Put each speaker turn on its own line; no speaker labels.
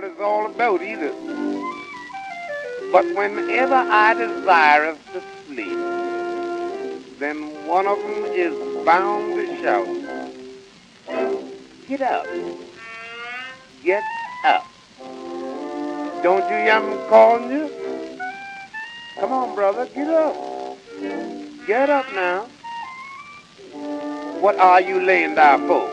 what it's all about either. But whenever I desire to sleep, then one of them is bound to shout, get up, get up. Don't you hear them calling you? Come on, brother, get up. Get up now. What are you laying there for?